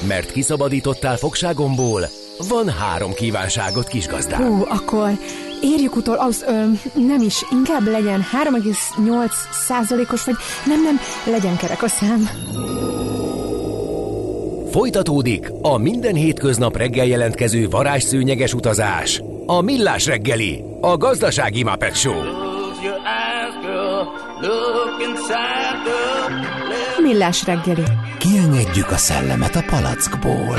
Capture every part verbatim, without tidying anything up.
Mert kiszabadítottál fogságomból, van három kívánságot, kisgazdám. Hú, akkor érjük utol, az ö, nem is, inkább legyen három egész nyolc százalékos, vagy nem, nem, legyen kerek a szám. Folytatódik a minden hétköznap reggel jelentkező varázsszőnyeges utazás. A Millás reggeli, a gazdasági Muppet Show. Millás reggeli. Kiengedjük a szellemet a palackból.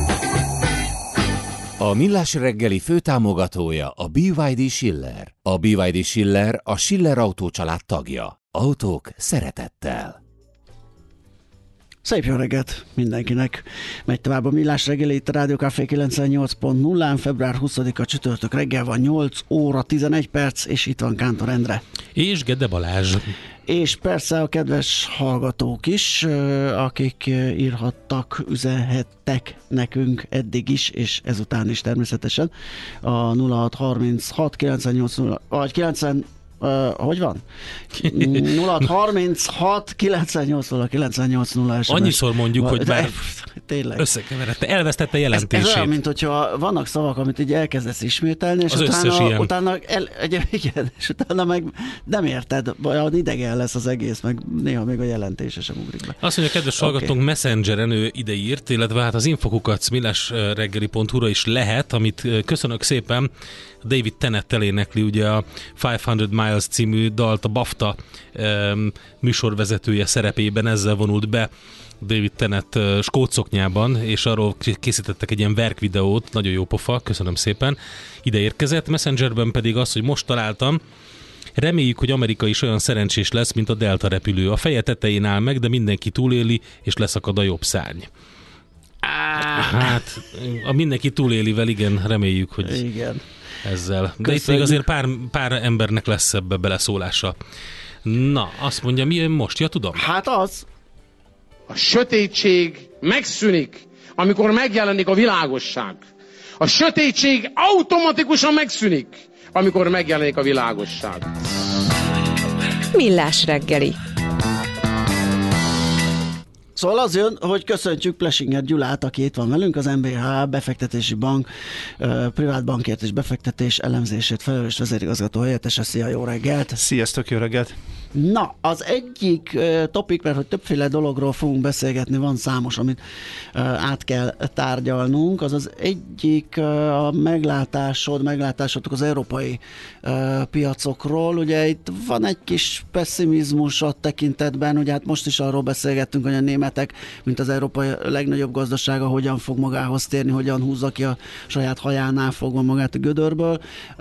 A Millás reggeli főtámogatója a bé vé dé Schiller. A bé vé dé Schiller a Schiller Autó család tagja. Autók szeretettel. Szép jó reggelt mindenkinek. Megy tovább a Millás reggeli itt a Rádió Café kilencvennyolc pont nullán. február huszadika csütörtök reggel van, nyolc óra tizenegy perc, és itt van Kántor Endre. És Gede Balázs. És persze a kedves hallgatók is, akik írhattak, üzenhettek nekünk eddig is, és ezután is természetesen a nulla hat harminchat kilencvennyolc nulla vagy kilencven Uh, hogy van? nulla hat harminchat kilencvennyolc nulla kilencvennyolc nulla es em es. Annyiszor mondjuk, hogy már összekeverette, elvesztette jelentését. Ez, ez olyan, mint hogyha vannak szavak, amit így elkezdesz ismételni, és az utána, utána, el, egy, igen, és utána meg nem érted, olyan idegen lesz az egész, meg néha még a jelentése sem ugrik be. Azt mondja, kedves okay. hallgatónk, Messengeren ő ide írt, illetve hát az infokukac millásreggeli pont hu-ra is lehet, amit köszönök szépen. David Tennant elénekli ugye a ötszáz Miles című dalt a BAFTA um, műsorvezetője szerepében, ezzel vonult be David Tennant uh, skótszoknyában, és arról készítettek egy ilyen verkvideót, nagyon jó pofa, köszönöm szépen, ide érkezett. Messengerben pedig az, hogy most találtam, reméljük, hogy Amerika is olyan szerencsés lesz, mint a Delta repülő. A feje tetején áll meg, de mindenki túléli, és leszakad a jobb szárny. Hát, a mindenki túlélivel, igen, reméljük, hogy... Igen. Ezzel. De itt még azért pár, pár embernek lesz ebbe beleszólása. Na, azt mondja, mi jön most? Ja, tudom. Hát az. A sötétség megszűnik, amikor megjelenik a világosság. A sötétség automatikusan megszűnik, amikor megjelenik a világosság. Millás reggeli. Szóval az jön, hogy köszöntjük Plesinger Gyulát, aki itt van velünk, az em bé há befektetési bank, privát bankért és befektetés elemzését felelős vezérigazgató helyettese. Szia, jó reggelt! Sziasztok, jó reggelt! Na, az egyik uh, topik, mert hogy többféle dologról fogunk beszélgetni, van számos, amit uh, át kell tárgyalnunk, az az egyik uh, a meglátásod, meglátásotok az európai uh, piacokról. Ugye itt van egy kis pessimizmus a tekintetben, ugye hát most is arról beszélgettünk, hogy a németek, mint az európai legnagyobb gazdasága, hogyan fog magához térni, hogyan húzza ki a saját hajánál fogva magát a gödörből.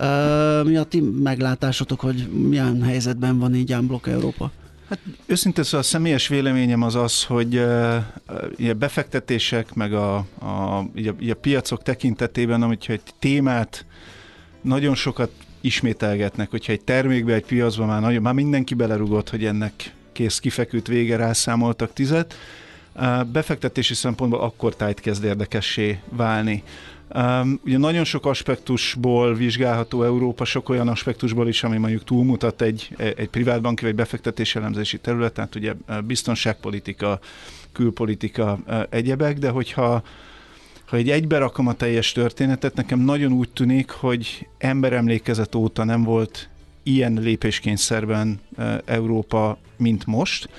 Uh, mi a ti meglátásotok, hogy milyen helyzetben van így unblock Európa? Hát őszintén szóval a személyes véleményem az az, hogy uh, uh, befektetések, meg a, a, így a, így a piacok tekintetében, hogyha egy témát nagyon sokat ismételgetnek, hogyha egy termékbe, egy piacba már, nagyon, már mindenki belerugott, hogy ennek kész, kifeküdt, vége, rászámoltak tizet. Uh, befektetési szempontból akkor tájt kezd érdekessé válni. Um, ugye nagyon sok aspektusból vizsgálható Európa, sok olyan aspektusból is, ami mondjuk túlmutat egy, egy privátbanki vagy befektetési elemzési területen, hát ugye biztonságpolitika, külpolitika, egyebek, de hogyha ha egy egybe rakom a teljes történetet, nekem nagyon úgy tűnik, hogy emberemlékezet óta nem volt ilyen lépéskényszerben Európa, mint most.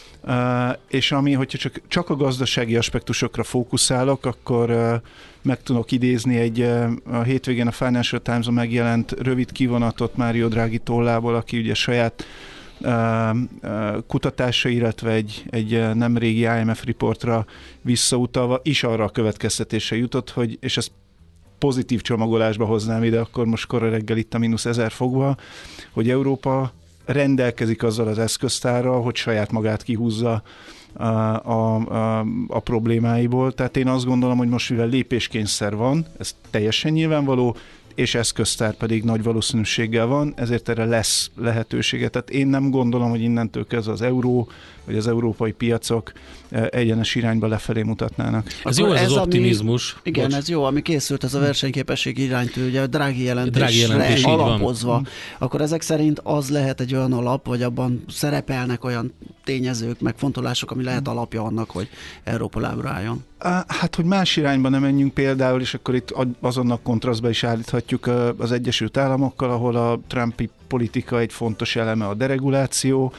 Uh, és ami, hogyha csak, csak a gazdasági aspektusokra fókuszálok, akkor uh, meg tudok idézni egy uh, a hétvégén a Financial Times-on megjelent rövid kivonatot Mário Draghi tollából, aki ugye saját uh, uh, kutatása, illetve egy, egy uh, nemrégi I M F reportra visszautalva is arra a következtetésre jutott, hogy, és ezt pozitív csomagolásba hoznám ide, akkor most korra reggel itt a mínusz ezer fokba, hogy Európa rendelkezik azzal az eszköztárral, hogy saját magát kihúzza a, a, a, a problémáiból. Tehát én azt gondolom, hogy most mivel lépéskényszer van, ez teljesen nyilvánvaló, és eszköztár pedig nagy valószínűséggel van, ezért erre lesz lehetősége. Tehát én nem gondolom, hogy innentől kezdve az euró, vagy az európai piacok egyenes irányba lefelé mutatnának. Ez jó, ez, ez az optimizmus. Ami, igen, Bocs. ez jó, ami készült, ez a versenyképesség iránytű, ugye a drági jelentésre jelentés, alapozva. Van. Akkor ezek szerint az lehet egy olyan alap, vagy abban szerepelnek olyan tényezők, megfontolások, ami lehet alapja annak, hogy Európa lábra álljon. Hát, hogy más irányba nem menjünk például, és akkor itt azonnal kontrasztba is állíthatjuk az Egyesült Államokkal, ahol a Trumpi politika egy fontos eleme a dereguláció.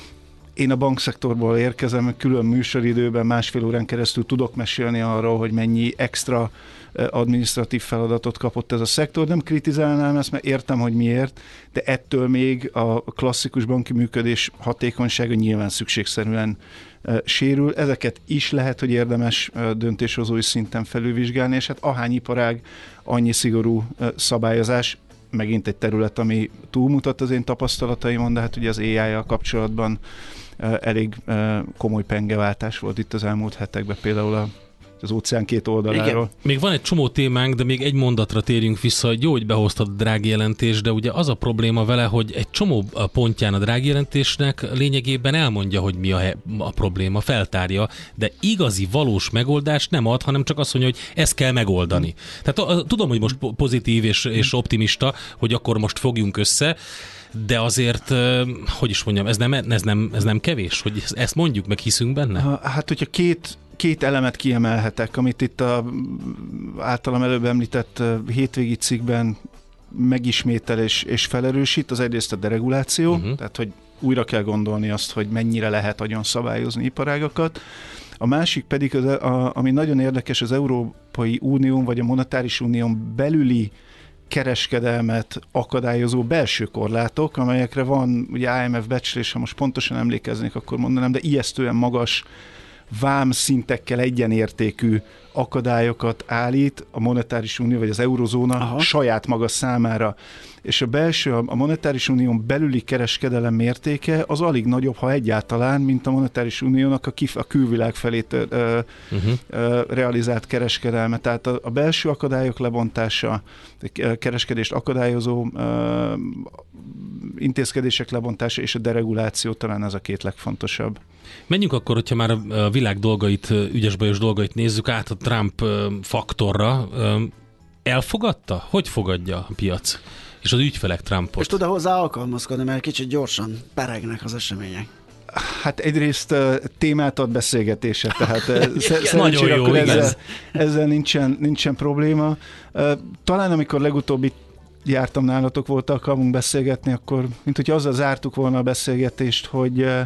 Én a bankszektorból érkezem, külön műsoridőben másfél órán keresztül tudok mesélni arról, hogy mennyi extra adminisztratív feladatot kapott ez a szektor. Nem kritizálnám ezt, mert értem, hogy miért, de ettől még a klasszikus banki működés hatékonysága nyilván szükségszerűen sérül. Ezeket is lehet, hogy érdemes döntéshozói szinten felülvizsgálni, és hát ahány iparág, annyi szigorú szabályozás, megint egy terület, ami túlmutat az én tapasztalataimon, de hát ugye az á í-jal kapcsolatban elég komoly pengeváltás volt itt az elmúlt hetekben, például a az óceán két oldaláról. Igen. Még van egy csomó témánk, de még egy mondatra térjünk vissza, hogy jó, hogy behoztad a drági jelentést, de ugye az a probléma vele, hogy egy csomó pontján a drági jelentésnek lényegében elmondja, hogy mi a, he- a probléma, feltárja, de igazi, valós megoldást nem ad, hanem csak azt mondja, hogy ezt kell megoldani. Hmm. Tehát a, tudom, hogy most pozitív és, és optimista, hogy akkor most fogjunk össze, de azért, hogy is mondjam, ez nem, ez nem, ez nem kevés, hogy ezt mondjuk, meg hiszünk benne? Hát, hogyha két Két elemet kiemelhetek, amit itt a általam előbb említett hétvégi cikkben megismétel és, és felerősít, az egyrészt a dereguláció, uh-huh. tehát hogy újra kell gondolni azt, hogy mennyire lehet agyon szabályozni iparágakat. A másik pedig, az, a, ami nagyon érdekes, az Európai Unión vagy a Monetáris Unión belüli kereskedelmet akadályozó belső korlátok, amelyekre van, ugye i em ef becslés, ha most pontosan emlékeznék, akkor mondanám, de ijesztően magas vám szintekkel egyenértékű akadályokat állít a monetáris unió vagy az eurozóna Aha. saját maga számára. És a belső, a monetáris unión belüli kereskedelem mértéke az alig nagyobb, ha egyáltalán, mint a monetáris uniónak a, kif- a külvilág felé ö, uh-huh. ö, realizált kereskedelme. Tehát a, a belső akadályok lebontása, a kereskedést akadályozó ö, intézkedések lebontása és a dereguláció talán ez a két legfontosabb. Menjünk akkor, hogyha már a világ dolgait, ügyes-bajos dolgait nézzük át a Trump faktorra. Elfogadta? Hogy fogadja a piac? És az ügyfelek Trumpot? És tud-e hozzá alkalmazkodni, mert kicsit gyorsan peregnek az események? Hát egyrészt uh, témát ad beszélgetése, tehát uh, sz- nagyon jó, akkor ezzel, ezzel nincsen, nincsen probléma. Uh, talán amikor legutóbb itt jártam nálatok, volt alkalmunk beszélgetni, akkor mint hogy azzal zártuk volna a beszélgetést, hogy uh,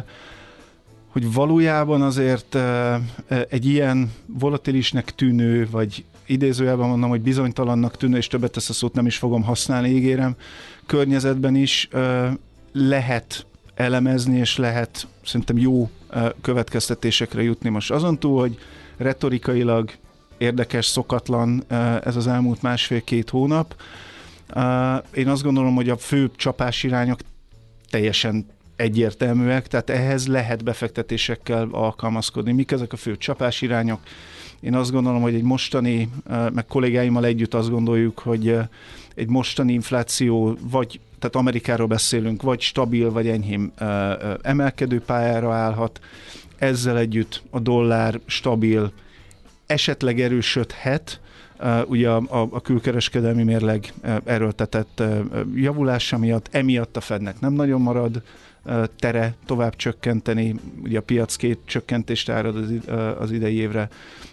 hogy valójában azért uh, egy ilyen volatilisnek tűnő, vagy idézőjelben mondom, hogy bizonytalannak tűnő, és többet ezt a szót nem is fogom használni, ígérem, környezetben is uh, lehet elemezni, és lehet szerintem jó uh, következtetésekre jutni most. Azon túl, hogy retorikailag érdekes, szokatlan uh, ez az elmúlt másfél-két hónap, uh, én azt gondolom, hogy a fő csapásirányok teljesen egyértelműek, tehát ehhez lehet befektetésekkel alkalmazkodni. Mik ezek a fő csapásirányok? Én azt gondolom, hogy egy mostani, meg kollégáimmal együtt azt gondoljuk, hogy egy mostani infláció, vagy, tehát Amerikáról beszélünk, vagy stabil, vagy enyhén emelkedő pályára állhat. Ezzel együtt a dollár stabil, esetleg erősödhet, ugye a, a, a külkereskedelmi mérleg erőltetett javulása miatt, emiatt a Fednek nem nagyon marad tere tovább csökkenteni, ugye a piac két csökkentést árad az, az idei évre,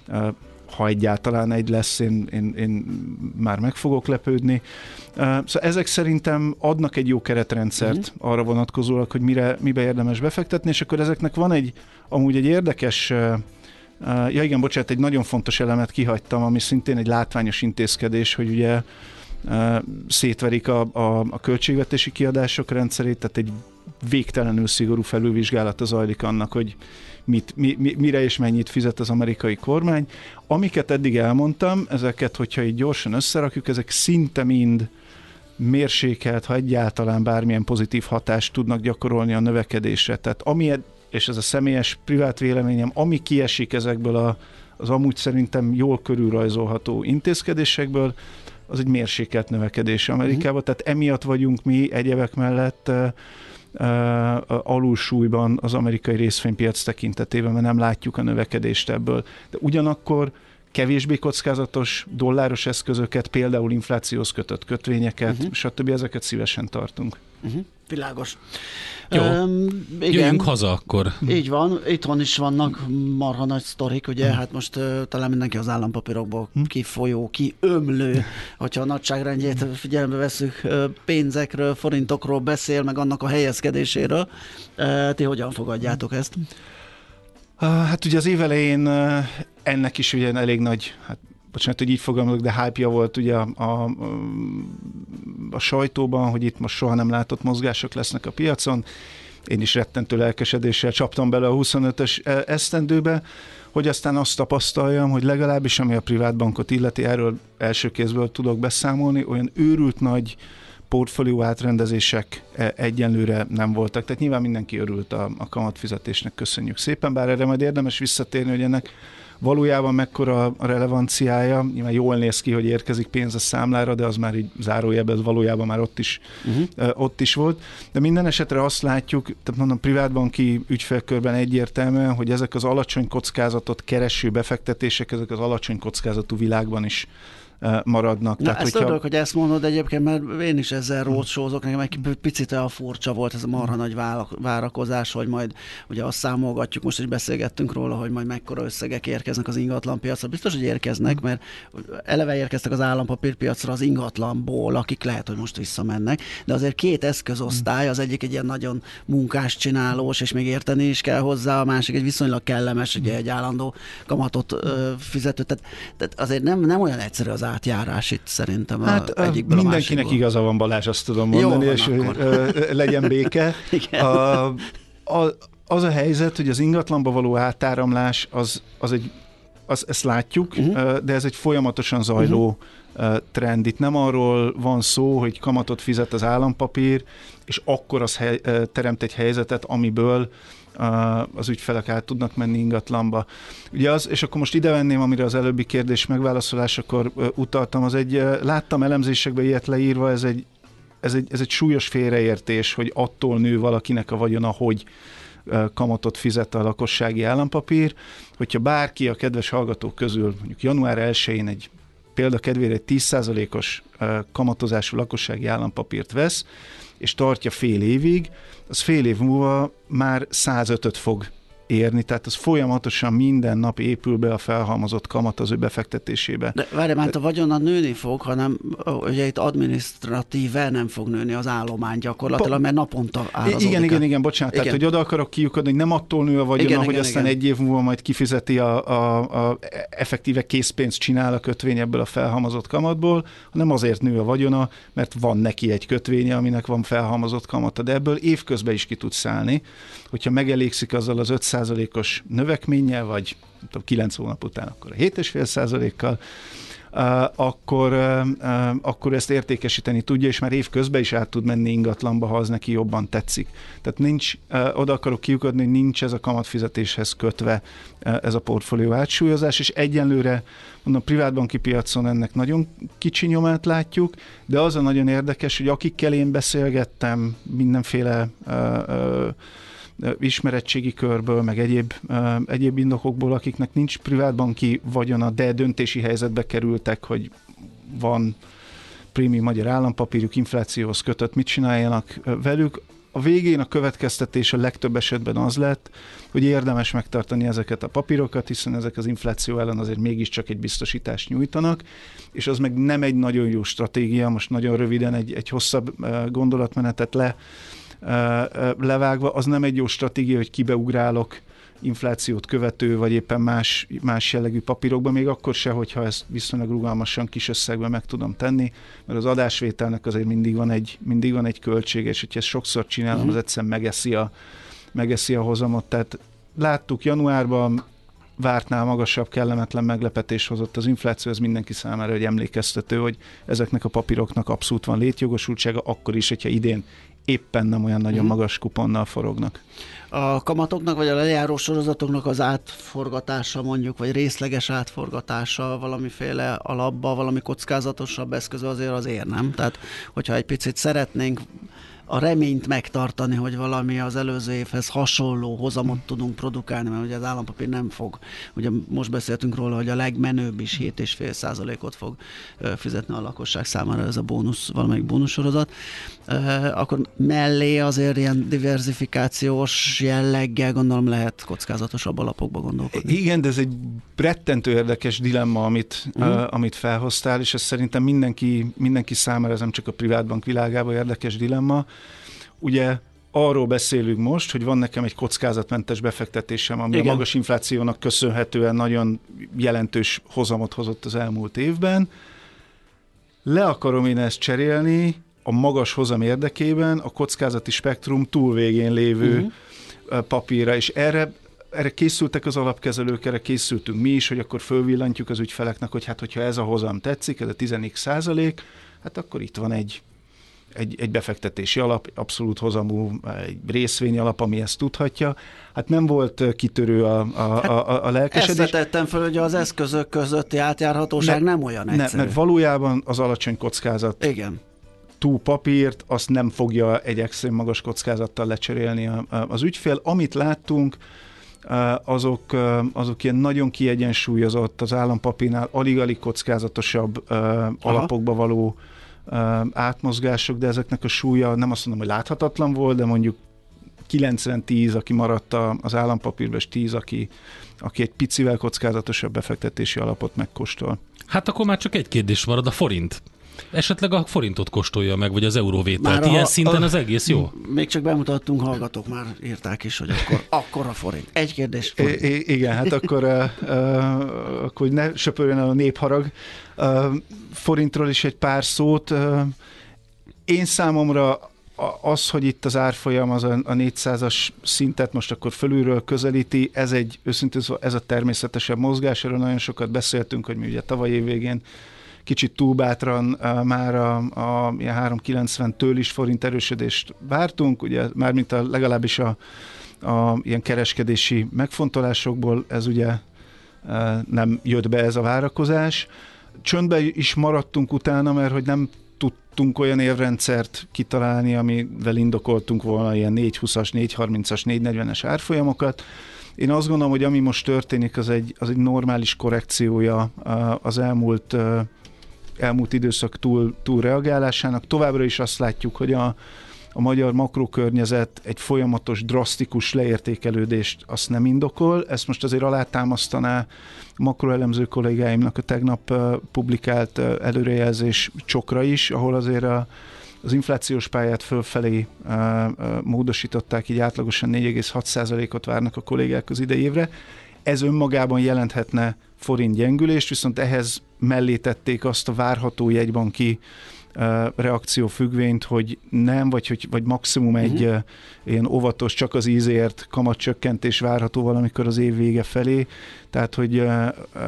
ha egyáltalán egy lesz, én, én, én már meg fogok lepődni. Szóval ezek szerintem adnak egy jó keretrendszert uh-huh. arra vonatkozólag, hogy mire, mibe érdemes befektetni, és akkor ezeknek van egy, amúgy egy érdekes, ja igen, bocsánat, egy nagyon fontos elemet kihagytam, ami szintén egy látványos intézkedés, hogy ugye szétverik a, a, a költségvetési kiadások rendszerét, tehát egy végtelenül szigorú felülvizsgálata zajlik annak, hogy mit, mi, mi, mire és mennyit fizet az amerikai kormány. Amiket eddig elmondtam, ezeket, hogyha így gyorsan összerakjuk, ezek szinte mind mérsékelt, ha egyáltalán bármilyen pozitív hatást tudnak gyakorolni a növekedésre. Tehát ami, és ez a személyes privát véleményem, ami kiesik ezekből a, az amúgy szerintem jól körülrajzolható intézkedésekből, az egy mérsékelt növekedés Amerikában, uh-huh. tehát emiatt vagyunk mi egyebek mellett alulsúlyban az amerikai részvénypiac tekintetében, mert nem látjuk a növekedést ebből. De ugyanakkor kevésbé kockázatos dolláros eszközöket, például inflációhoz kötött kötvényeket, uh-huh. stb. Ezeket szívesen tartunk. Uh-huh. Világos. Jó, um, igen. Jöjjünk haza akkor. Így van, itthon is vannak marha nagy sztorik, ugye, hát most uh, talán mindenki az állampapírokból kifolyó, kiömlő, hogyha a nagyságrendjét figyelembe veszük, uh, pénzekről, forintokról beszél, meg annak a helyezkedéséről. Uh, ti hogyan fogadjátok ezt? Uh, hát ugye az év elején uh, ennek is ugye elég nagy, hát bocsánat, hogy így fogalmazok, de hype-ja volt ugye a, a, a sajtóban, hogy itt most soha nem látott mozgások lesznek a piacon. Én is rettentő lelkesedéssel csaptam bele a huszonötös esztendőbe, hogy aztán azt tapasztaljam, hogy legalábbis ami a privátbankot illeti, erről első kézből tudok beszámolni, olyan őrült nagy portfólió átrendezések egyenlőre nem voltak. Tehát nyilván mindenki örült a, a kamatfizetésnek, köszönjük szépen, bár erre majd érdemes visszatérni, hogy ennek valójában mekkora a relevanciája. Nyilván jól néz ki, hogy érkezik pénz a számlára, de az már így zárójelben, valójában már ott is, uh-huh. ott is volt. De minden esetre azt látjuk, tehát mondom, privátbanki ügyfélkörben egyértelműen, hogy ezek az alacsony kockázatot kereső befektetések, ezek az alacsony kockázatú világban is maradnak. Na, Tehát, ezt hogyha... örülök, hogy ezt mondod egyébként, mert én is ezzel rócsózok, nekem egy picit a furcsa volt ez a marha nagy várakozás, hogy majd ugye azt számolgatjuk, most is beszélgettünk róla, hogy majd mekkora összegek érkeznek az ingatlanpiacra. Biztos, hogy érkeznek, mert eleve érkeztek az állampapírpiacra az ingatlanból, akik lehet, hogy most visszamennek, de azért két eszközosztály, az egyik egy ilyen nagyon munkás csinálós, és még érteni is kell hozzá, a másik egy viszonylag kellemes, ugye egy állandó kamatot ö, fizető, tehát, tehát azért nem, nem olyan egyszerű az átjárás itt szerintem hát, a egyikből mindenkinek a igaza van, Balázs, azt tudom mondani, jó, és ö, legyen béke. a, a, az a helyzet, hogy az ingatlanba való átáramlás, az, az egy, az, ezt látjuk, uh-huh. de ez egy folyamatosan zajló uh-huh. trend. Itt nem arról van szó, hogy kamatot fizet az állampapír, és akkor az hely, teremt egy helyzetet, amiből az ügyfelek át tudnak menni ingatlanba. Ugye az, és akkor most ide venném, amire az előbbi kérdés megválaszolásakor utaltam, az egy, láttam elemzésekben ilyet leírva, ez egy, ez egy, ez egy súlyos félreértés, hogy attól nő valakinek a vagyona, hogy kamatot fizet a lakossági állampapír. Hogyha bárki a kedves hallgatók közül mondjuk január elsején egy példa kedvére egy tíz százalékos kamatozású lakossági állampapírt vesz, és tartja fél évig, az fél év múlva már százötöt fog érni, tehát az folyamatosan minden nap épül be a felhalmozott kamat az ő befektetésébe. De várj, már a vagyona nőni fog, hanem ugye itt adminisztratíve nem fog nőni az állomány gyakorlatilag, mert naponta árazódik. Igen, igen, igen, bocsánat, igen. Tehát hogy oda akarok kiukadni, hogy nem attól nő a vagyona, igen, hogy igen, aztán igen. egy év múlva majd kifizeti a, a, a effektíve készpénzt csinál a kötvény ebből a felhalmozott kamatból, hanem azért nő a vagyona, mert van neki egy kötvénye, aminek van felhalmozott kamata, de ebből évközben is ki tud szállni, hogyha megelégszik azzal az öt százalékos növekménnyel, vagy tudom, kilenc hónap után akkor a hét egész öt százalékkal, uh, akkor, uh, akkor ezt értékesíteni tudja, és már évközben is át tud menni ingatlanba, ha az neki jobban tetszik. Tehát nincs, uh, oda akarok kiukadni, hogy nincs ez a kamatfizetéshez kötve uh, ez a portfólió átsúlyozás, és egyenlőre mondom, privátbanki piacon ennek nagyon kicsi nyomát látjuk, de az a nagyon érdekes, hogy akikkel én beszélgettem mindenféle uh, uh, ismeretségi körből, meg egyéb, uh, egyéb indokokból, akiknek nincs privátbanki vagyona, de döntési helyzetbe kerültek, hogy van prémium magyar állampapírjuk, inflációhoz kötött, mit csináljanak velük. A végén a következtetés a legtöbb esetben az lett, hogy érdemes megtartani ezeket a papírokat, hiszen ezek az infláció ellen azért mégiscsak egy biztosítást nyújtanak, és az meg nem egy nagyon jó stratégia, most nagyon röviden egy, egy hosszabb gondolatmenetet le levágva, az nem egy jó stratégia, hogy kibeugrálok inflációt követő, vagy éppen más, más jellegű papírokban, még akkor se, hogyha ezt viszonylag rugalmasan kis összegben meg tudom tenni, mert az adásvételnek azért mindig van egy, mindig van egy költsége, és hogyha ezt sokszor csinálom, uh-huh. az egyszerűen megeszi a, megeszi a hozamot. Tehát láttuk januárban, vártnál magasabb, kellemetlen meglepetés hozott az infláció, ez mindenki számára egy emlékeztető, hogy ezeknek a papíroknak abszolút van létjogosultsága, akkor is, hogyha idén éppen nem olyan nagyon magas kuponnal forognak. A kamatoknak, vagy a lejáró sorozatoknak az átforgatása mondjuk, vagy részleges átforgatása valamiféle alapba, valami kockázatosabb eszköz azért azért nem. Tehát, hogyha egy picit szeretnénk a reményt megtartani, hogy valami az előző évhez hasonló hozamot tudunk produkálni, mert ugye az állampapír nem fog, ugye most beszéltünk róla, hogy a legmenőbb is hét egész öt százalékot fog fizetni a lakosság számára ez a bónusz, valamelyik bónuszsorozat, akkor mellé azért ilyen diversifikációs jelleggel gondolom lehet kockázatosabb alapokba gondolkodni. Igen, de ez egy rettentő érdekes dilemma, amit, uh-huh. uh, amit felhoztál, és ez szerintem mindenki, mindenki számára, ez nem csak a privátbank világában érdekes dilemma. Ugye arról beszélünk most, hogy van nekem egy kockázatmentes befektetésem, ami Igen. a magas inflációnak köszönhetően nagyon jelentős hozamot hozott az elmúlt évben. Le akarom én ezt cserélni a magas hozam érdekében a kockázati spektrum túl végén lévő uh-huh. papírra, és erre Erre készültek az alapkezelők, erre készültünk mi is, hogy akkor fölvillantjuk az ügyfeleknek, hogy hát, hogyha ez a hozam tetszik, ez a tíz százalék, hát akkor itt van egy, egy, egy befektetési alap, abszolút hozamú, egy részvény alap, ami ezt tudhatja. Hát nem volt kitörő a, a, a, a lelkesedés. Ezt vetettem föl, hogy az eszközök közötti átjárhatóság ne, nem olyan egyszerű. Ne, mert valójában az alacsony kockázat Igen. túl papírt, azt nem fogja egy extrém magas kockázattal lecserélni a, a, az ügyfél. Amit láttunk, azok, azok ilyen nagyon kiegyensúlyozott, az állampapírnál alig-alig kockázatosabb Aha. alapokba való átmozgások, de ezeknek a súlya nem azt mondom, hogy láthatatlan volt, de mondjuk kilencven tíz, aki maradt az állampapírban, és tíz, aki, aki egy picivel kockázatosabb befektetési alapot megkóstol. Hát akkor már csak egy kérdés marad, a forint. Esetleg a forintot kóstolja meg, vagy az euróvételt. Már Ilyen a, szinten a, az egész jó? Még csak bemutattunk, hallgatók már írták is, hogy akkor, akkor a forint. Egy kérdés forint. I- igen, hát akkor, uh, uh, akkor hogy ne söpörjön el a népharag. Uh, forintról is egy pár szót. Uh, én számomra az, hogy itt az árfolyam az a, a négyszázas szintet most akkor fölülről közelíti, ez egy őszintén ez a természetesebb mozgás, erről nagyon sokat beszéltünk, hogy mi ugye tavaly év végén kicsit túl bátran uh, már a, a három kilencventől is forint erősödést vártunk, ugye mármint a, legalábbis a, a ilyen kereskedési megfontolásokból ez ugye uh, nem jött be ez a várakozás. Csöndbe is maradtunk utána, mert hogy nem tudtunk olyan évrendszert kitalálni, amivel indokoltunk volna ilyen négy húszas, négy harmincas, négy negyvenes árfolyamokat. Én azt gondolom, hogy ami most történik, az egy, az egy normális korrekciója uh, az elmúlt uh, elmúlt időszak túl, túl reagálásának. Továbbra is azt látjuk, hogy a, a magyar makrokörnyezet egy folyamatos, drasztikus leértékelődést azt nem indokol. Ezt most azért alátámasztaná a makroelemző kollégáimnak a tegnap uh, publikált uh, előrejelzés csokra is, ahol azért a, az inflációs pályát fölfelé uh, uh, módosították, így átlagosan négy egész hat százalékot várnak a kollégák az idei évre. Ez önmagában jelenthetne forint gyengülést, viszont ehhez mellé tették azt a várható jegybanki uh, reakció függvényt, hogy nem, vagy, hogy, vagy maximum egy uh-huh. uh, ilyen óvatos, csak az ízért kamatcsökkentés várható valamikor az év vége felé. Tehát, hogy uh, uh,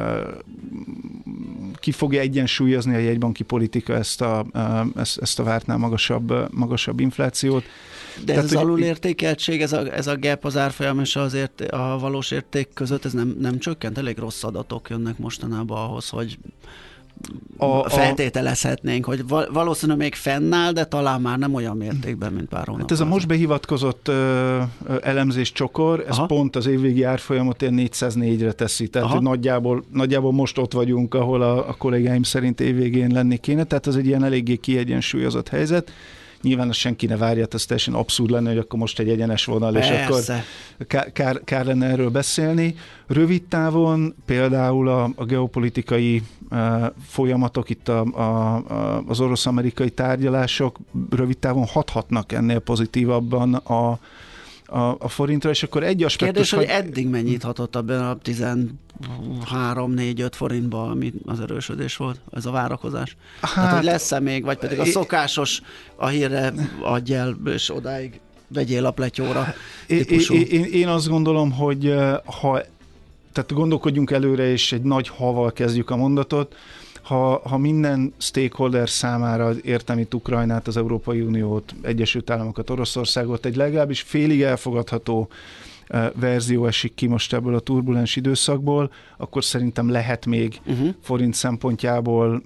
ki fogja egyensúlyozni a jegybanki politika ezt a, uh, ezt, ezt a vártnál magasabb, uh, magasabb inflációt. De Tehát, ez az alulértékeltség, ez a, ez a gap az árfolyam és az ért, a valós érték között, ez nem, nem csökkent? Elég rossz adatok jönnek mostanában ahhoz, hogy a, a, feltételezhetnénk, hogy valószínűleg még fennáll, de talán már nem olyan mértékben, mint pár hónap. Hát ez a most behivatkozott ö, elemzés csokor, ez Aha. pont az évvégi árfolyamot ilyen négyszáznégyre teszi, tehát hogy nagyjából, nagyjából most ott vagyunk, ahol a, a kollégáim szerint évvégén lenni kéne, tehát ez egy ilyen eléggé kiegyensúlyozott helyzet. Nyilván azt senki ne várja, ez teljesen abszurd lenne, hogy akkor most egy egyenes vonal, Persze. és akkor kár, kár, kár lenne erről beszélni. Rövid távon például a, a geopolitikai uh, folyamatok, itt a, a, a, az orosz-amerikai tárgyalások rövid távon hathatnak ennél pozitívabban a, a, a forintra, és akkor egy aspektus... Kérdés, hogy eddig mennyit hatott abban a tizenhárom négy öt forintban, ami az erősödés volt, ez a várakozás? Hát, Tehát, hogy lesz-e még, vagy pedig a szokásos a hírre adj el, és odáig vegyél a pletyóra típusú? Én, én, én azt gondolom, hogy ha tehát gondolkodjunk előre, és egy nagy haval kezdjük a mondatot, Ha, ha minden stakeholder számára értem itt Ukrajnát, az Európai Uniót, Egyesült Államokat, Oroszországot egy legalábbis félig elfogadható verzió esik ki most ebből a turbulens időszakból, akkor szerintem lehet még uh-huh. forint szempontjából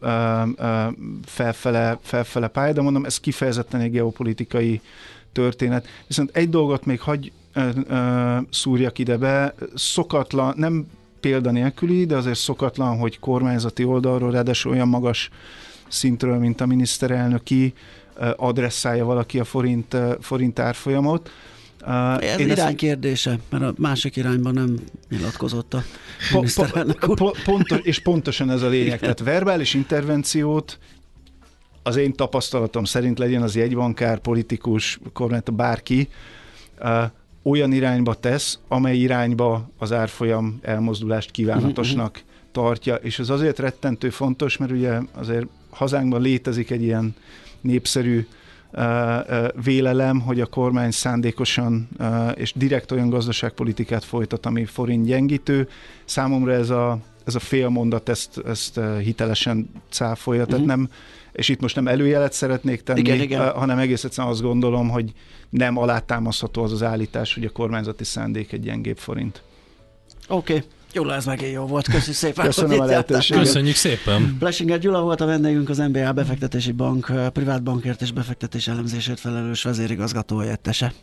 felfele, felfele pálya, de mondom, ez kifejezetten egy geopolitikai történet. Viszont egy dolgot még hagy ö, ö, szúrjak ide be, szokatlan, nem példa nélküli, de azért szokatlan, hogy kormányzati oldalról, ráadásul olyan magas szintről, mint a miniszterelnöki, adresszálja valaki a forint, forint árfolyamot. Ez Én irány ezt... kérdése, mert a másik irányban nem nyilatkozott a miniszterelnök úr. Po- pontos, és pontosan ez a lényeg. Igen. Tehát verbális intervenciót az én tapasztalatom szerint, legyen az jegybankár, politikus, kormányzó, bárki, olyan irányba tesz, amely irányba az árfolyam elmozdulást kívánatosnak tartja, és ez azért rettentő fontos, mert ugye azért hazánkban létezik egy ilyen népszerű uh, uh, vélelem, hogy a kormány szándékosan uh, és direkt olyan gazdaságpolitikát folytat, ami forint gyengítő. Számomra ez a, ez a félmondat ezt, ezt uh, hitelesen cáfolja, uh-huh. tehát nem, és itt most nem előjelet szeretnék tenni, igen, igen. Uh, hanem egész egyszerűen azt gondolom, hogy nem alátámasztható az az állítás, hogy a kormányzati szándék egy gyengébb forint. Oké. Okay. Gyula, ez megint jó volt. Köszönjük szépen. Köszönöm a lehetőséget. Köszönjük szépen. Plesinger Gyula volt a vendégünk, az en bé á Befektetési Bank privátbankért és befektetés elemzésért felelős vezérigazgató helyettese.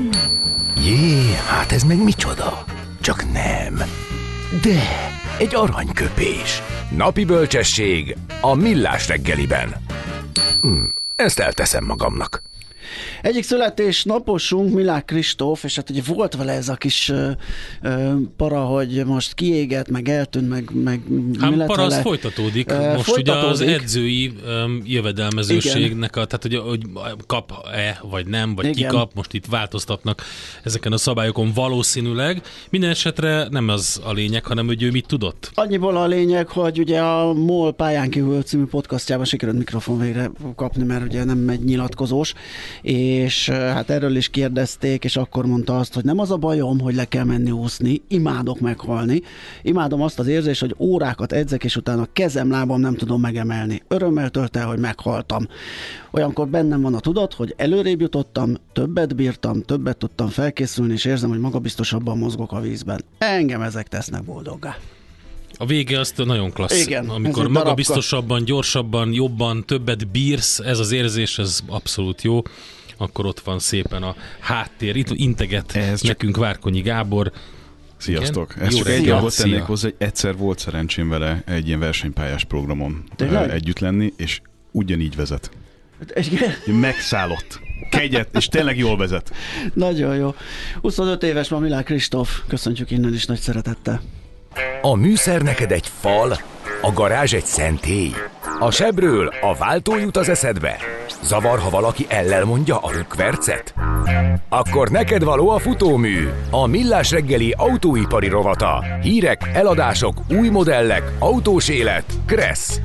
Jé, hát ez meg micsoda? Csak nem. De egy aranyköpés. Napi bölcsesség a Millás reggeliben. Hm, ezt elteszem magamnak. Egyik születésnaposunk Milák Kristóf, és hát ugye volt vele ez a kis ö, ö, para, hogy most kiégett, meg eltűnt, meg, meg hát mi lett para vele? Az folytatódik. Uh, most folytatódik. Ugye az edzői um, jövedelmezőségnek, a, tehát hogy, hogy kap-e, vagy nem, vagy igen. ki kap, most itt változtatnak ezeken a szabályokon valószínűleg. Minden esetre nem az a lényeg, hanem hogy ő mit tudott. Annyiból a lényeg, hogy ugye a MOL Pályán kívül című podcastjában sikerült mikrofon végre kapni, mert ugye nem egy nyilatkozós, és hát erről is kérdezték, és akkor mondta azt, hogy nem az a bajom, hogy le kell menni úszni, imádok meghalni, imádom azt az érzést, hogy órákat edzek, és utána kezem, lábam nem tudom megemelni. Örömmel tölt el, hogy meghaltam. Olyankor bennem van a tudat, hogy előrébb jutottam, többet bírtam, többet tudtam felkészülni, és érzem, hogy magabiztosabban mozgok a vízben. Engem ezek tesznek boldoggá. A vége azt nagyon klassz. Igen, amikor magabiztosabban, gyorsabban, jobban, többet bírsz, ez az érzés, ez abszolút jó. Akkor ott van szépen a háttér. Itt integet ez nekünk csak... Várkonyi Gábor. Sziasztok! Igen? Ezt csak egy dolgot tennék hozzá, hogy egyszer volt szerencsém vele egy ilyen versenypályás programon Tényleg? együtt lenni, és ugyanígy vezet. Megszállott. Kegyet, és tényleg jól vezet. Nagyon jó. huszonöt éves ma Milák Kristóf. Köszöntjük innen is nagy szeretettel. A műszer neked egy fal, a garázs egy szentély. A sebről a váltó jut az eszedbe. Zavar, ha valaki ellel mondja a rükvercet? Akkor neked való a futómű, a Millás reggeli autóipari rovata. Hírek, eladások, új modellek, autós élet, Kressz.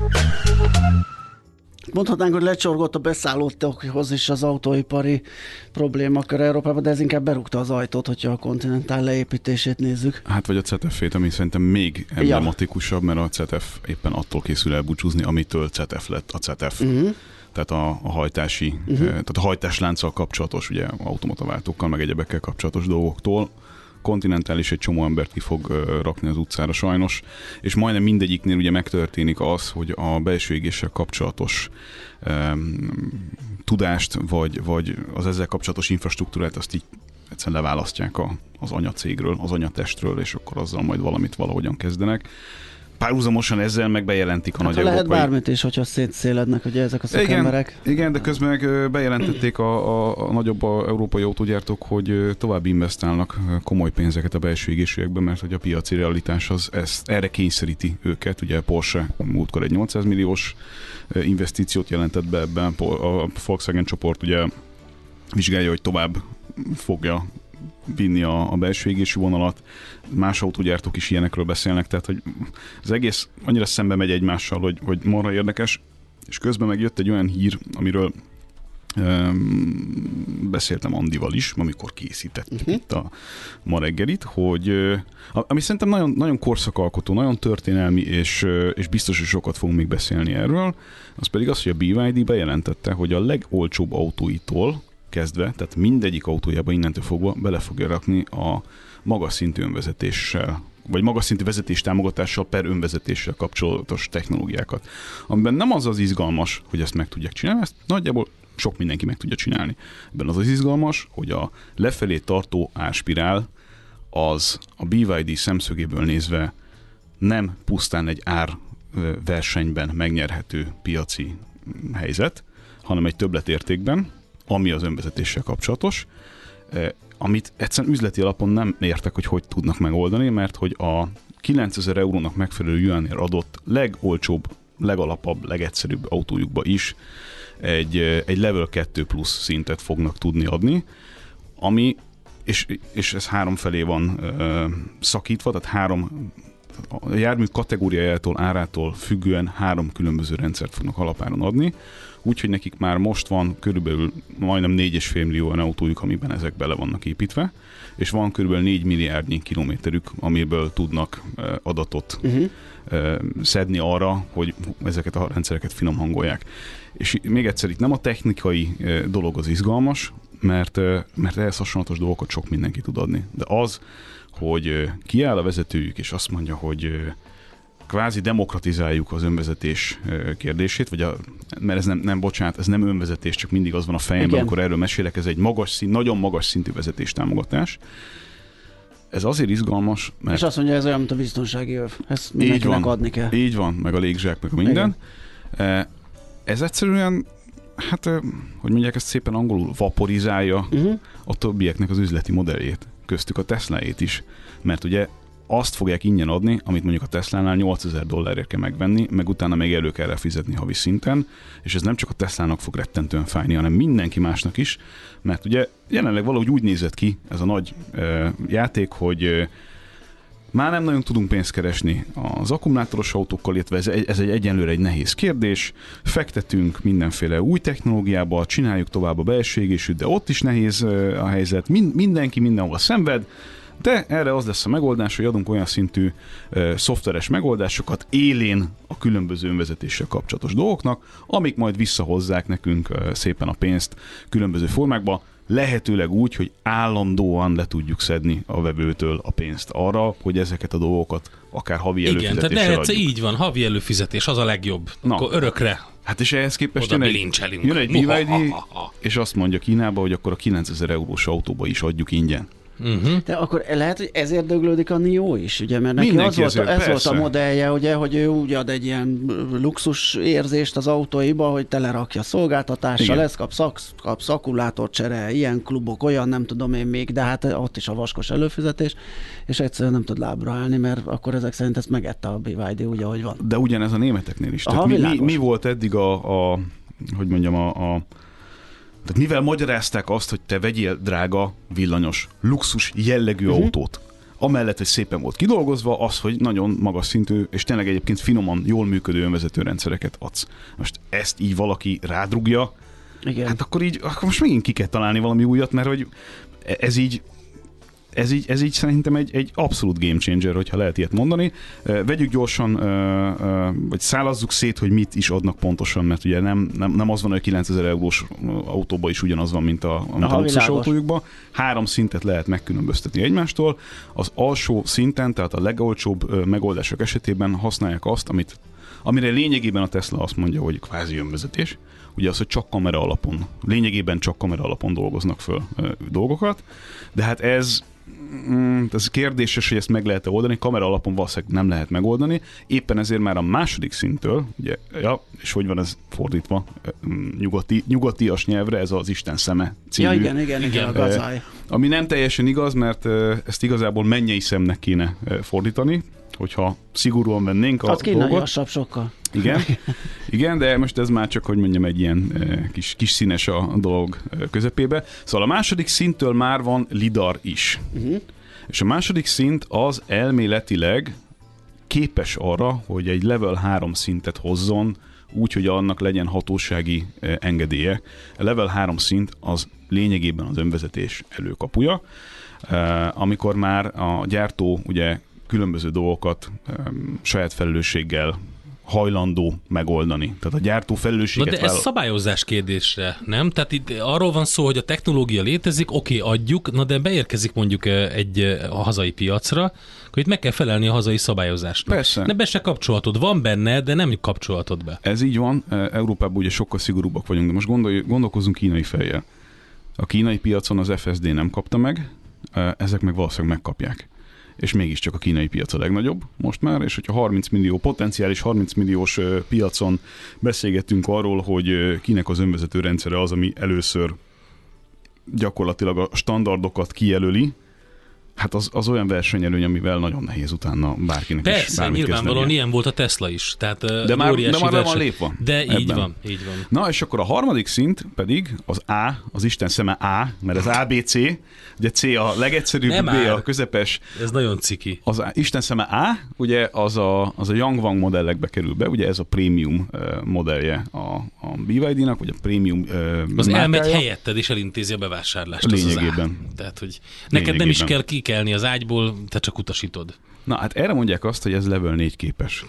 Mondhatnánk, hogy lecsorgott a beszállókhoz is az autóipari problémakör Európában, de ez inkább berúgta az ajtót, hogyha a Continental leépítését nézzük. Hát vagy a cé e té ef-ét, ami szerintem még emblematikusabb, mert a cé e té ef éppen attól készül elbúcsúzni, amitől cé e té ef lett a cé e té ef. Uh-huh. Tehát a, a hajtási, uh-huh. tehát a hajtáslánccal kapcsolatos, ugye automataváltókkal, meg egyebekkel kapcsolatos dolgoktól. Continental is egy csomó embert ki fog uh, rakni az utcára sajnos, és majdnem mindegyiknél ugye megtörténik az, hogy a belső égéssel kapcsolatos um, tudást, vagy, vagy az ezzel kapcsolatos infrastruktúrát azt így egyszerűen leválasztják a, az anyacégről, az anyatestről, és akkor azzal majd valamit valahogyan kezdenek. Párhuzamosan ezzel meg bejelentik a hát nagy lehet európai... bármit is, hogyha szétszélednek ugye ezek a szakemberek. Igen, igen, de közben meg bejelentették a, a, a nagyobb a európai autógyártók, hogy tovább investálnak komoly pénzeket a belső égésűekbe, mert hogy a piaci realitás az ezt, erre kényszeríti őket. Ugye a Porsche múltkor egy nyolcszáz milliós investíciót jelentett be ebben, a Volkswagen csoport ugye vizsgálja, hogy tovább fogja vinni a, a belső égésű vonalat. Más autógyártók is ilyenekről beszélnek, tehát hogy az egész annyira szembe megy egymással, hogy, hogy marha érdekes, és közben megjött egy olyan hír, amiről um, beszéltem Andival is, amikor készítettük uh-huh. itt a ma reggelit, hogy ami szerintem nagyon, nagyon korszakalkotó, nagyon történelmi, és, és biztos, hogy sokat fogunk még beszélni erről, az pedig az, hogy a bé vé dé bejelentette, hogy a legolcsóbb autóitól kezdve, tehát mindegyik autójába innentől fogva bele fogja rakni a, magas szintű önvezetéssel, vagy magas szintű vezetés támogatással per önvezetéssel kapcsolatos technológiákat. Amiben nem az az izgalmas, hogy ezt meg tudják csinálni, ezt nagyjából sok mindenki meg tudja csinálni. Ebben az az izgalmas, hogy a lefelé tartó árspirál az a bé vé dé szemszögéből nézve nem pusztán egy árversenyben megnyerhető piaci helyzet, hanem egy többletértékben, ami az önvezetéssel kapcsolatos, amit egyszerűen üzleti alapon nem értek, hogy hogy tudnak megoldani, mert hogy a kilencezer eurónak megfelelő yuanért adott legolcsóbb, legalapabb, legegyszerűbb autójukba is egy, egy level kettő plusz szintet fognak tudni adni, ami, és, és ez három felé van ö, szakítva, tehát három a jármű kategóriájától, árától függően három különböző rendszert fognak alapáron adni, úgyhogy nekik már most van körülbelül majdnem négy egész öt millió olyan autójuk, amiben ezek bele vannak építve, és van körülbelül négy milliárdnyi kilométerük, amiből tudnak adatot uh-huh. szedni arra, hogy ezeket a rendszereket finom hangolják. És még egyszer, itt nem a technikai dolog az izgalmas, mert, mert ehhez hasonlatos dolgokat sok mindenki tud adni. De az, hogy kiáll a vezetőjük, és azt mondja, hogy kvázi demokratizáljuk az önvezetés kérdését, vagy a, mert ez nem, nem, bocsánat, ez nem önvezetés, csak mindig az van a fejemben, amikor erről mesélek, ez egy magas szint, nagyon magas szintű vezetéstámogatás. Ez azért izgalmas, mert... És azt mondja, ez olyan, mint a biztonsági öv. Ezt mindenkinek adni kell. Így van, meg a légzsák, meg a minden. Igen. Ez egyszerűen, hát, hogy mondják ezt szépen angolul, vaporizálja uh-huh. a többieknek az üzleti modelljét, köztük a Tesláét is. Mert ugye azt fogják ingyen adni, amit mondjuk a Teslánál nyolcezer dollárért kell megvenni, meg utána még elő kell rá fizetni havi szinten, és ez nem csak a Teslának fog rettentően fájni, hanem mindenki másnak is, mert ugye jelenleg valahogy úgy nézett ki ez a nagy e, játék, hogy e, már nem nagyon tudunk pénzt keresni az akkumulátoros autókkal, illetve ez, ez egy egyenlőre egy nehéz kérdés, fektetünk mindenféle új technológiába, csináljuk tovább a belső égésűt, de ott is nehéz e, a helyzet, Min, mindenki mindenhol szenved, de erre az lesz a megoldás, hogy adunk olyan szintű uh, szoftveres megoldásokat élén a különböző önvezetéssel kapcsolatos dolgoknak, amik majd visszahozzák nekünk uh, szépen a pénzt különböző formákba, lehetőleg úgy, hogy állandóan le tudjuk szedni a vevőtől a pénzt arra, hogy ezeket a dolgokat akár havi előfizetéssel adjuk. Igen, tehát lehet, így van, havi előfizetés, az a legjobb. Na. Akkor örökre. Hát és ehhez képest jön egy, jön egy bé vé dé, és azt mondja Kínába, hogy akkor a kilencezer eurós autóba is adjuk ingyen. Uh-huh. De akkor lehet, hogy ezért döglődik a Nio is, ugye? Mert neki az volt, ezért, ez volt a modellje, ugye, hogy ő úgy ad egy ilyen luxus érzést az autóiba, hogy telerakja szolgáltatással, lesz, kap, szak, kap akkumulátorcsere, ilyen klubok, olyan, nem tudom én még, de hát ott is a vaskos előfizetés, és egyszerűen nem tud lábra állni, mert akkor ezek szerint ezt megette a bé vé dé, úgy, ahogy van. De ugyanez a németeknél is. Aha, mi, mi, mi volt eddig a, a hogy mondjam, a, a tehát mivel magyarázták azt, hogy te vegyél drága, villanyos, luxus jellegű uh-huh. autót, amellett, hogy szépen volt kidolgozva, az, hogy nagyon magas szintű, és tényleg egyébként finoman, jól működő önvezető rendszereket adsz. Most ezt így valaki rádrugja, igen. Hát akkor így, akkor most megint ki kell találni valami újat, mert hogy ez így, ez így, ez így szerintem egy, egy abszolút game changer, hogyha lehet ilyet mondani. Vegyük gyorsan, vagy szállazzuk szét, hogy mit is adnak pontosan, mert ugye nem, nem, nem az van, hogy a kilencezer eurós autóban is ugyanaz van, mint a, mint a luxus autójukban. Három szintet lehet megkülönböztetni egymástól. Az alsó szinten, tehát a legolcsóbb megoldások esetében használják azt, amit, amire lényegében a Tesla azt mondja, hogy kvázi önvezetés. Ugye az, hogy csak kamera alapon, lényegében csak kamera alapon dolgoznak föl dolgokat, de hát ez ez kérdéses, hogy ezt meg lehet-e oldani, kamera alapon valószínűleg nem lehet megoldani, éppen ezért már a második szinttől, ugye, ja, és hogy van ez fordítva, nyugati, nyugatias nyelvre, ez az Isten szeme című. Ja, igen, igen, igen, a gazály. Ami nem teljesen igaz, mert ezt igazából mennyei szemnek kéne fordítani, hogyha szigorúan vennénk a az dolgot. Az kínaiasabb sokkal. Igen, igen, de most ez már csak, hogy mondjam, egy ilyen kis, kis színes a dolog közepébe. Szóval a második szinttől már van lidar is. Uh-huh. És a második szint az elméletileg képes arra, hogy egy level három szintet hozzon, úgy, hogy annak legyen hatósági engedélye. A level három szint az lényegében az önvezetés előkapuja, amikor már a gyártó ugye különböző dolgokat saját felelősséggel hajlandó megoldani. Tehát a gyártó felelősséget Na de ez vállal. szabályozás kérdésre, nem? Tehát itt arról van szó, hogy a technológia létezik, oké, adjuk, na de beérkezik mondjuk egy a hazai piacra, akkor itt meg kell felelni a hazai szabályozásnak. Persze. De be se kapcsolhatod. Van benne, de nem kapcsolhatod be. Ez így van. Európában ugye sokkal szigorúbbak vagyunk, de most gondolj, gondolkozzunk kínai fejjel. A kínai piacon az ef es dé nem kapta meg, ezek meg valószínűleg megkapják. És mégiscsak a kínai piac a legnagyobb most már, és hogyha harminc millió, potenciális harminc milliós piacon beszélgettünk arról, hogy kinek az önvezető rendszere az, ami először gyakorlatilag a standardokat kijelöli, hát az, az olyan versenyelőny, amivel nagyon nehéz utána bárkinek Persze, is bármit nyilvánvalóan kezdenie. ilyen volt a Tesla is. Tehát de már, de már le van verseny... lépve. De így ebben. van, így van. Na, és akkor a harmadik szint pedig az A, az Isten szeme A, mert az á bé cé, ugye C a legegyszerűbb, Nem B már. a közepes. Ez nagyon ciki. Az A, Isten szeme A, ugye az a, az a Yangwang modellekbe kerül be, ugye ez a prémium uh, modellje a, a bé vé dé-nak, vagy a prémium uh, Az márkája. elmegy helyetted és elintézi a bevásárlást. Lényegében. Az az Tehát, hogy neked nem is Lényegében. kell kikelni az ágyból, te csak utasítod. Na, hát erre mondják azt, hogy ez level négy képes.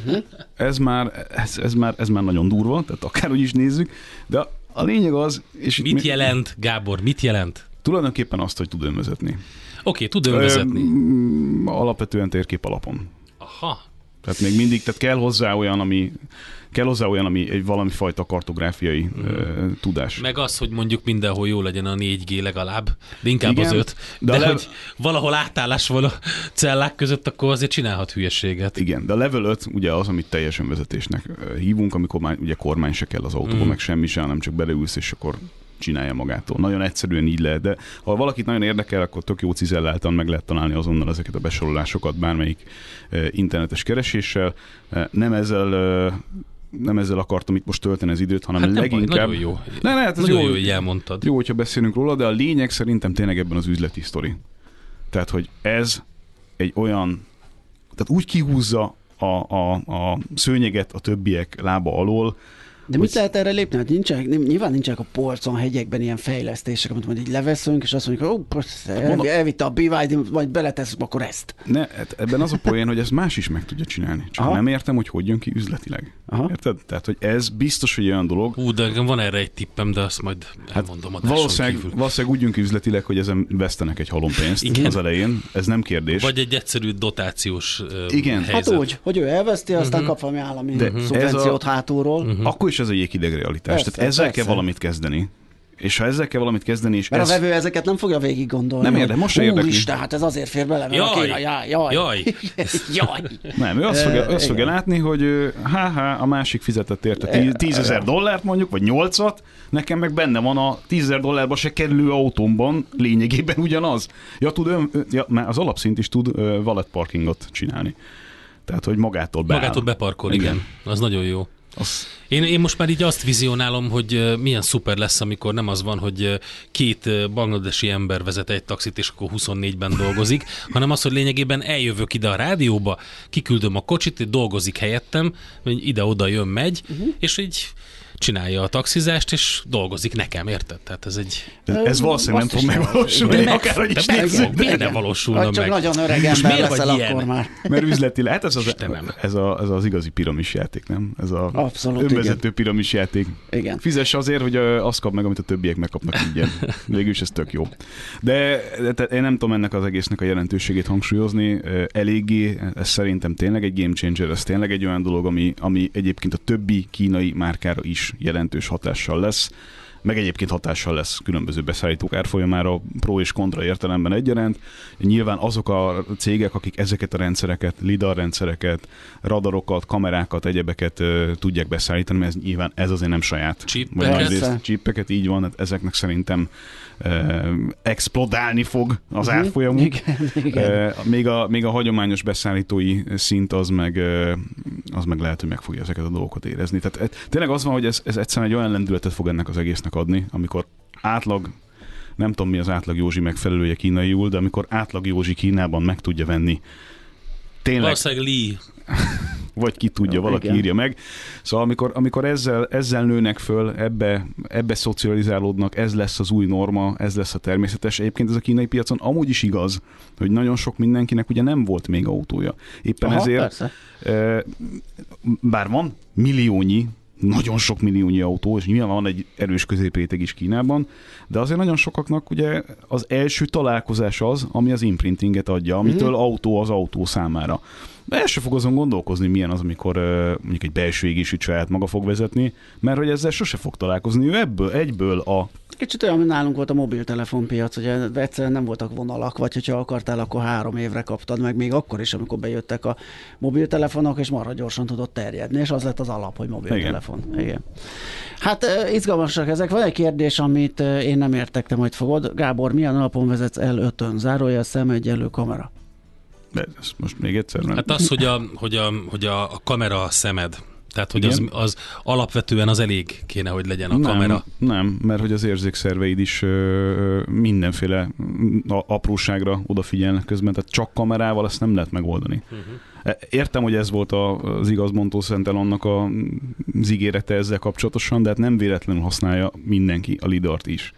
ez, már, ez, ez, már, ez már nagyon durva, tehát akárhogy is nézzük, de a, a lényeg az... És Mit mi, jelent, Gábor, mit jelent? Tulajdonképpen azt, hogy tud önvezetni. Oké, okay, tud önvezetni. Ö, alapvetően térkép alapon. Aha. Tehát még mindig, tehát kell hozzá olyan, ami kell hozzá olyan, ami egy valami fajta kartográfiai mm. ö, tudás. Meg az, hogy mondjuk mindenhol jó legyen a négy G legalább, de inkább Igen, az öt. de De, de le... hogy valahol átállás van a cellák között, akkor azért csinálhat hülyeséget. Igen, de a level öt ugye az, amit teljes önvezetésnek hívunk, amikor már ugye kormány se kell az autóba, mm. meg semmi sem, hanem csak beleülsz, és akkor csinálja magától. Nagyon egyszerűen így lehet, de ha valakit nagyon érdekel, akkor tök jó cizelláltan meg lehet találni azonnal ezeket a besorolásokat bármelyik uh, internetes kereséssel. Uh, nem ezzel uh, nem ezzel akartam itt most tölteni az időt, hanem hát leginkább... Nagyon jó. Ne, ne, hát ez nagyon jó, jó, hogy elmondtad. Jó, hogyha beszélünk róla, de a lényeg szerintem tényleg ebben az üzleti sztori. Tehát, hogy ez egy olyan... Tehát úgy kihúzza a, a, a szőnyeget a többiek lába alól. De mit lehet erre lépni? Hát nincsenek, nyilván nincsenek a polcon, hegyekben ilyen fejlesztések, amit majd így leveszünk, és azt mondjuk, hogy ó, el, elvitte a bé vé dé, majd beleteszünk akkor ezt. Ne, hát ebben az a poén, hogy ezt más is meg tudja csinálni. Csak Aha. nem értem, hogy hogy jön ki üzletileg. Aha. Érted? Tehát, hogy ez biztos, hogy olyan dolog. Hú, de van erre egy tippem, de azt majd elmondom hát adáson valószínűleg, kívül. valószínűleg úgy jön ki üzletileg, hogy ezen vesztenek egy halompénzt Igen. az elején. Ez nem kérdés. Vagy egy egyszerű dotációs uh, Igen. helyzet. Hát úgy, hogy ő elveszti, aztán uh-huh. kap valami állami de szubvenciót a... hátulról. Uh-huh. Akkor is ez egy jégideg realitás. Persze, Tehát ezzel persze. kell valamit kezdeni. És ha ezzel kell valamit kezdeni, és Mert ez... a vevő ezeket nem fogja végig gondolni. Nem érde, most se érdekli. Úristen, hát ez azért fér bele, mert jaj, a kéna, jaj, jaj. Jaj. jaj. Nem, ő azt fogja, azt fogja látni, hogy há-há, a másik fizetett érte tízezer dollárt mondjuk, vagy nyolcat, nekem meg benne van a tízezer dollárba se kerülő autómban lényegében ugyanaz. Ja, tud ön, ja, már az alapszint is tud uh, valet parkingot csinálni. Tehát, hogy magától beáll. Magától beparkol, igen. igen. Az nagyon jó. Az... Én, én most már így azt vizionálom, hogy milyen szuper lesz, amikor nem az van, hogy két bangladesi ember vezet egy taxit, és akkor huszonnégyben dolgozik, hanem az, hogy lényegében eljövök ide a rádióba, kiküldöm a kocsit, dolgozik helyettem, ide-oda jön, megy, uh-huh. és így csinálja a taxizást, és dolgozik nekem, érted? Tehát ez egy... Ez, ez valószínűleg nem fog megvalósulni, akárhogy is nézzük. Miért nem valósulna meg? Csak nagyon öreg ember leszel akkor már. Mert üzletileg, hát ez az, ez, a, ez az igazi piramis játék, nem? Ez az önvezető piramis játék. Igen. Fizess azért, hogy azt kap meg, amit a többiek megkapnak ingyen. Végülis ez tök jó. De, de én nem tudom ennek az egésznek a jelentőségét hangsúlyozni. Eléggé, ez szerintem tényleg egy game changer, ez tényleg egy olyan dolog, ami, ami egyébként a többi kínai márkára is jelentős hatással lesz, meg egyébként hatással lesz különböző beszállítók árfolyamára, pro és kontra értelemben egyaránt. Nyilván azok a cégek, akik ezeket a rendszereket, lidar rendszereket, radarokat, kamerákat, egyebeket uh, tudják beszállítani, mert ez nyilván ez azért nem saját. Chipeket. Chipeket, így van, hát ezeknek szerintem uh, explodálni fog az uh-huh. árfolyamuk. Igen, igen. Uh, még, a, még a hagyományos beszállítói szint az meg, uh, az meg lehet, hogy meg fogja ezeket a dolgokat érezni. Tehát tényleg az van, hogy ez, ez egyszerűen egy olyan lendületet fog ennek az egésznek adni, amikor átlag, nem tudom mi az átlag Józsi megfelelője kínaiul, de amikor átlag Józsi Kínában meg tudja venni tényleg... Valószínűleg Lee. vagy ki tudja, Jó, valaki igen. írja meg. Szóval amikor, amikor ezzel, ezzel nőnek föl, ebbe, ebbe szocializálódnak, ez lesz az új norma, ez lesz a természetes. Egyébként ez a kínai piacon amúgy is igaz, hogy nagyon sok mindenkinek ugye nem volt még autója. Éppen Aha, ezért, persze. e, bár van milliónyi, nagyon sok milliónyi autó, és nyilván van egy erős középréteg is Kínában, de azért nagyon sokaknak ugye az első találkozás az, ami az imprintinget adja, amitől mm-hmm. autó az autó számára. De el se fog azon gondolkozni, milyen az, amikor uh, mondjuk egy belső égésű saját maga fog vezetni, mert hogy ezzel sose fog találkozni. Ő ebből, egyből a... Kicsit olyan, mint nálunk volt a mobiltelefonpiac, ugye egyszerűen nem voltak vonalak, vagy hogyha akartál, akkor három évre kaptad meg, még akkor is, amikor bejöttek a mobiltelefonok, és marha gyorsan tudott terjedni, és az lett az alap, hogy mobiltelefon. Igen. Igen. Hát izgalmasak ezek. Van egy kérdés, amit én nem értek, te majd fogod. Gábor, milyen alapon vezetsz el ötön? Zárója, szemegyenlő kamera. De ezt most még egyszer nem. Hát az, hogy a, hogy a, hogy a kamera a szemed. Tehát, hogy az, az alapvetően az elég kéne, hogy legyen a nem, kamera. Nem, mert hogy az érzékszerveid is ö, mindenféle apróságra odafigyelnek közben, tehát csak kamerával ezt nem lehet megoldani. Uh-huh. Értem, hogy ez volt az igaz Montó Szentelonnak az ígérete ezzel kapcsolatosan, de hát nem véletlenül használja mindenki a lidart is.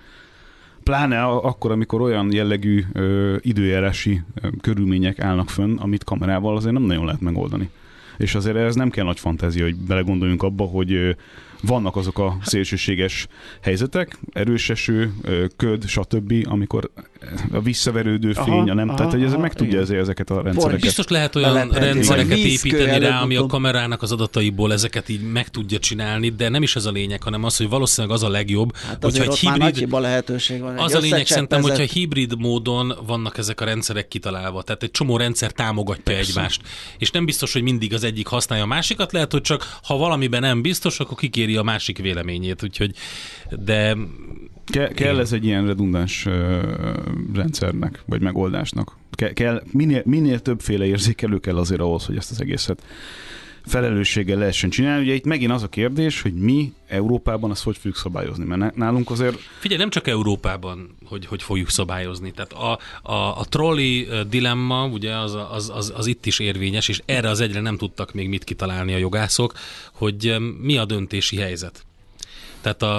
Pláne akkor, amikor olyan jellegű ö, időjárási ö, körülmények állnak fönn, amit kamerával azért nem nagyon lehet megoldani. És azért ez nem kell nagy fantázia, hogy belegondoljunk abba, hogy vannak azok a szélsőséges helyzetek, erős eső, köd, stb., amikor a visszaverődő fény, aha, a nem, aha, tehát hogy ez meg tudja ezért ezeket a rendszereket. Biztos lehet olyan rendszereket építeni rá, ami a kamerának az adataiból ezeket így meg tudja csinálni, de nem is ez a lényeg, hanem az, hogy valószínűleg az a legjobb, hát hogyha egy hibrid, lehetőség van. Az a lényeg szerintem, hogyha hibrid módon vannak ezek a rendszerek kitalálva, tehát egy csomó rendszer támogatja persze egymást, és nem biztos, hogy mindig az egyik használja a másikat, lehet, hogy csak ha valamiben nem biztos, akkor kikéri a másik véleményét, úgyhogy de... Ke- kell ez egy ilyen redundáns uh, rendszernek, vagy megoldásnak. Ke- kell, minél, minél többféle érzékelő kell azért ahhoz, hogy ezt az egészet felelősséggel lehessen csinálni. Ugye itt megint az a kérdés, hogy mi Európában azt hogy fogjuk szabályozni, mert nálunk azért... Figyelj, nem csak Európában, hogy, hogy fogjuk szabályozni. Tehát a, a, a trolley dilemma, ugye az, az, az, az itt is érvényes, és erre az egyre nem tudtak még mit kitalálni a jogászok, hogy mi a döntési helyzet. Tehát a,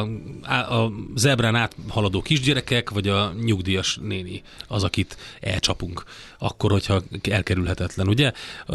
a zebrán áthaladó kisgyerekek, vagy a nyugdíjas néni az, akit elcsapunk. Akkor, hogyha elkerülhetetlen, ugye?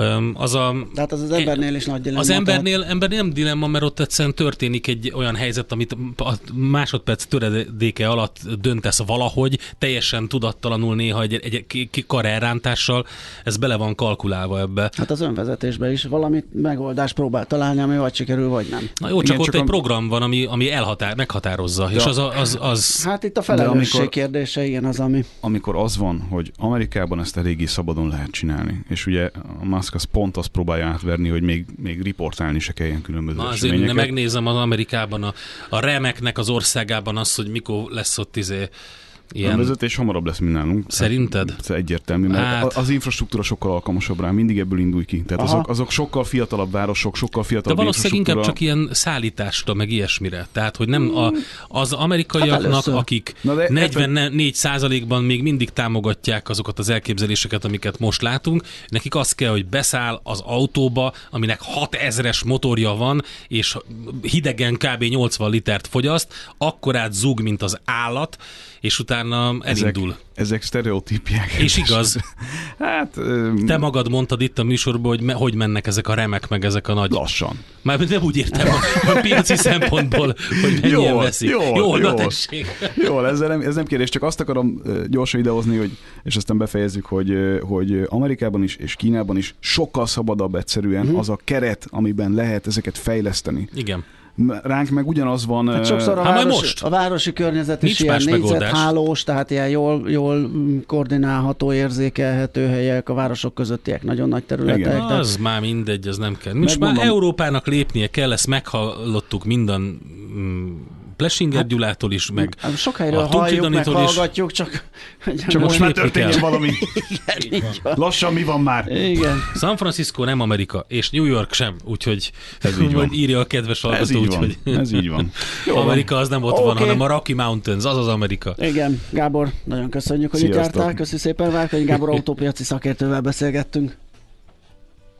Az a, Tehát az az embernél is nagy dilemma. Az embernél, embernél nem dilemma, mert ott egyszerűen történik egy olyan helyzet, amit a másodperc töredéke alatt döntesz valahogy, teljesen tudattalanul néha egy, egy, egy kar elrántással, ez bele van kalkulálva ebbe. Hát az önvezetésben is valami megoldást próbál találni, ami vagy sikerül, vagy nem. Na jó, csak igen, ott csak egy a... program van, ami, ami elhatár, meghatározza, ja. És az, az, az... Hát itt a felelősség amikor, kérdése, igen, az, ami... Amikor az van, hogy Amerikában ezt eléggé szabadon lehet csinálni, és ugye a Musk az pont azt próbálja átverni, hogy még, még riportálni se kelljen különböző Na, eseményeket. Azért megnézem az Amerikában, a, a remeknek az országában az, hogy mikor lesz ott izé ilyen... A vezetés hamarabb lesz, mint nálunk. Szerinted? Ez egyértelmű, mert hát... az infrastruktúra sokkal alkalmasabb rá, mindig ebből indulj ki. Tehát azok, azok sokkal fiatalabb városok, sokkal fiatalabb de valószínűleg infrastruktúra. Inkább csak ilyen szállításra, meg ilyesmire. Tehát, hogy nem a, az amerikaiaknak, hát akik negyvennégy százalékban még mindig támogatják azokat az elképzeléseket, amiket most látunk, nekik az kell, hogy beszáll az autóba, aminek hatezres motorja van, és hidegen kb. nyolcvan litert fogyaszt, akkorát zúg, mint az állat, és utána elindul. Ezek, ezek sztereotípiák. És igaz. Hát... Um, Te magad mondtad itt a műsorban, hogy me, hogy mennek ezek a remek, meg ezek a nagy... Lassan. Már nem úgy értem a, a piaci szempontból, hogy mennyien veszik. Jól, jól, jól. Na tessék. Jól, ezzel nem, ez nem kérdés, csak azt akarom gyorsan idehozni, hogy, és aztán befejezzük, hogy, hogy Amerikában is és Kínában is sokkal szabadabb egyszerűen mm. az a keret, amiben lehet ezeket fejleszteni. Igen. Ránk meg ugyanaz van... Hát sokszor a, város, most. a városi környezet is ilyen négyzethálós, tehát ilyen jól, jól koordinálható, érzékelhető helyek, a városok közöttiek nagyon nagy területek. Igen. Tehát... Az már mindegy, az nem kell. Most már Európának lépnie kell, ezt meghallottuk minden... Mm, Plessinger Gyulától is, meg sok helyről halljuk, meg hallgatjuk, csak... Csak most már történik valami. Igen, lassan mi van már? Igen. San Francisco nem Amerika, és New York sem, úgyhogy ez így van. Írja a kedves hallgató, úgyhogy... Ez így van. Jó, Amerika az nem ott okay. van, hanem a Rocky Mountains, az az Amerika. Igen, Gábor, nagyon köszönjük, hogy Sziasztok. itt jártál. Köszi szépen, Várkonyi Gábor autópiaci szakértővel beszélgettünk.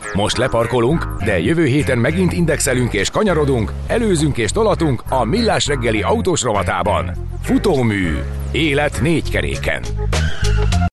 Most leparkolunk, de jövő héten megint indexelünk és kanyarodunk, előzünk és tolatunk a Millás reggeli autós rovatában. Futómű. Élet négy keréken.